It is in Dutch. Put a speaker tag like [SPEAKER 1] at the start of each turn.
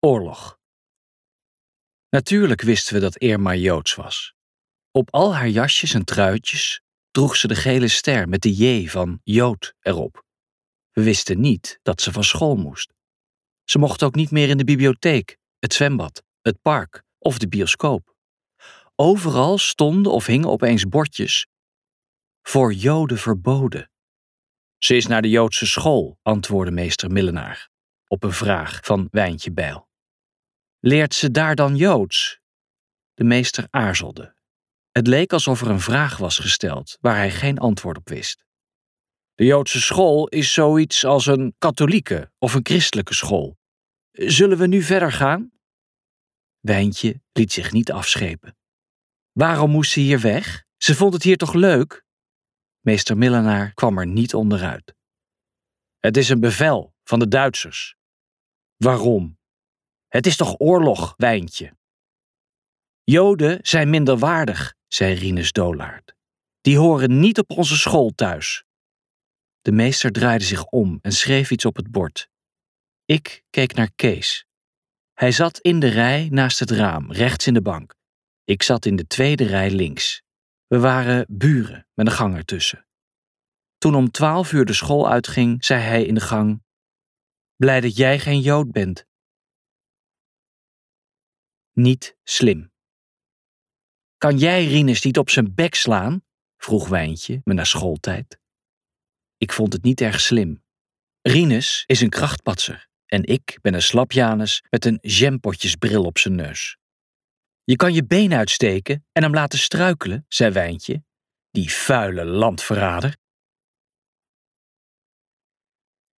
[SPEAKER 1] Oorlog. Natuurlijk wisten we dat Irma Joods was. Op al haar jasjes en truitjes droeg ze de gele ster met de J van Jood erop. We wisten niet dat ze van school moest. Ze mocht ook niet meer in de bibliotheek, het zwembad, het park of de bioscoop. Overal stonden of hingen opeens bordjes: voor Joden verboden. Ze is naar de Joodse school, antwoordde meester Millenaar op een vraag van Wijntje Bijl. Leert ze daar dan Joods? De meester aarzelde. Het leek alsof er een vraag was gesteld waar hij geen antwoord op wist. De Joodse school is zoiets als een katholieke of een christelijke school. Zullen we nu verder gaan? Wijntje liet zich niet afschepen. Waarom moest ze hier weg? Ze vond het hier toch leuk? Meester Millenaar kwam er niet onderuit. Het is een bevel van de Duitsers. Waarom? Het is toch oorlog, Wijntje? Joden zijn minderwaardig, zei Rinus Doolaard. Die horen niet op onze school thuis. De meester draaide zich om en schreef iets op het bord. Ik keek naar Kees. Hij zat in de rij naast het raam, rechts in de bank. Ik zat in de tweede rij links. We waren buren met een gang ertussen. Toen om 12 uur de school uitging, zei hij in de gang: blij dat jij geen Jood bent. Niet slim. Kan jij Rinus niet op zijn bek slaan? Vroeg Wijntje me na schooltijd. Ik vond het niet erg slim. Rinus is een krachtpatser en ik ben een slapjanus met een jampotjesbril op zijn neus. Je kan je been uitsteken en hem laten struikelen, zei Wijntje. Die vuile landverrader.